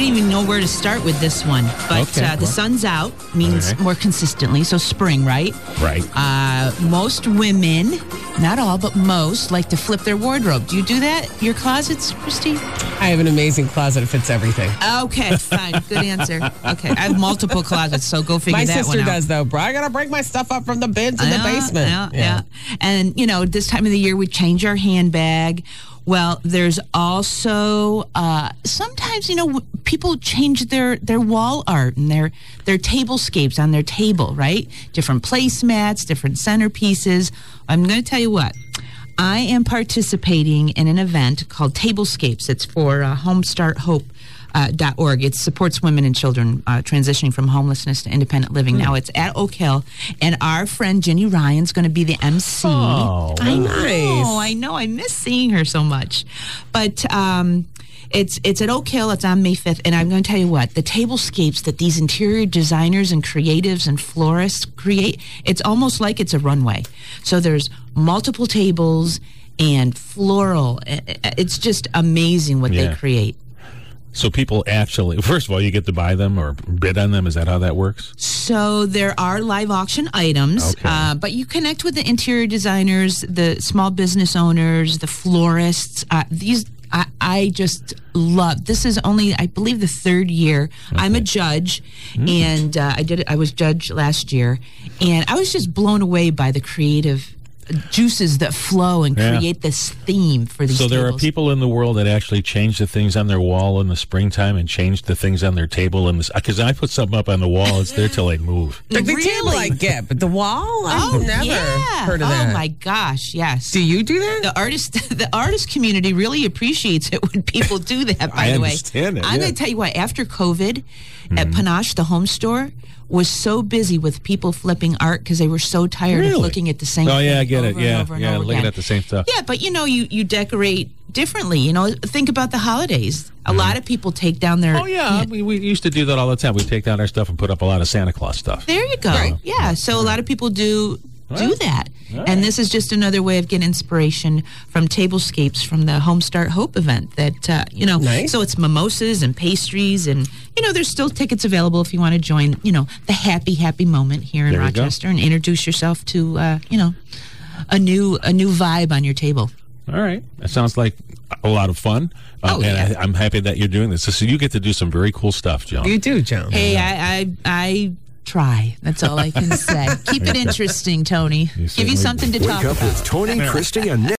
don't even know where to start with this one. But the sun's out means more consistently. So spring, right? Right. Most women, not all, but most, like to flip their wardrobe. Do you do that? Your closets, Christy? I have an amazing closet. It fits everything. Okay, fine. Good answer. Okay. I have multiple closets, so go figure that one out. My sister does, though. Bro, I got to break my stuff up from the bins in the basement. Yeah. And, this time of the year, we change our handbag. Well, there's also sometimes, people change their wall art and their tablescapes on their table, right? Different placemats, different centerpieces. I'm going to tell you what. I am participating in an event called Tablescapes. It's for homestarthope.org. It supports women and children transitioning from homelessness to independent living. Now, it's at Oak Hill, and our friend Ginny Ryan's going to be the MC. Oh, I know. I miss seeing her so much. But it's at Oak Hill. It's on May 5th, and I'm going to tell you what, the tablescapes that these interior designers and creatives and florists create, it's almost like it's a runway. So there's multiple tables and floral. It's just amazing what they create. So people actually, first of all, you get to buy them or bid on them. Is that how that works? So there are live auction items, but you connect with the interior designers, the small business owners, the florists. I just love. This is only, I believe, the third year. I'm a judge, and I was judge last year, and I was just blown away by the creative juices that flow and create this theme for these tables. So there are people in the world that actually change the things on their wall in the springtime and change the things on their table. Because I put something up on the wall, it's there till I move. Like the table I get, but the wall? I've never heard of that. Oh my gosh, yes. Do you do that? The artist community really appreciates it when people do that, by the way. I understand it. I'm going to tell you what, after COVID, at Panache, the home store, was so busy with people flipping art because they were so tired of looking at the same thing. Oh, yeah, I get it. Over and over Looking at the same stuff. Yeah, but you decorate differently. Think about the holidays. A lot of people take down their... Oh, yeah. We used to do that all the time. We take down our stuff and put up a lot of Santa Claus stuff. There you go. Right. Yeah, so a lot of people do that. Right. And this is just another way of getting inspiration from Tablescapes from the Home Start Hope event that, nice. So it's mimosas and pastries and, there's still tickets available if you want to join, the happy moment here in Rochester and introduce yourself to, a new vibe on your table. All right. That sounds like a lot of fun. And I'm happy that you're doing this. So you get to do some very cool stuff, Joan. You do, Joan. Hey, I try. That's all I can say. Keep it interesting, Tony. Give you something to talk about. Wake up with Tony, Christy, and Nick.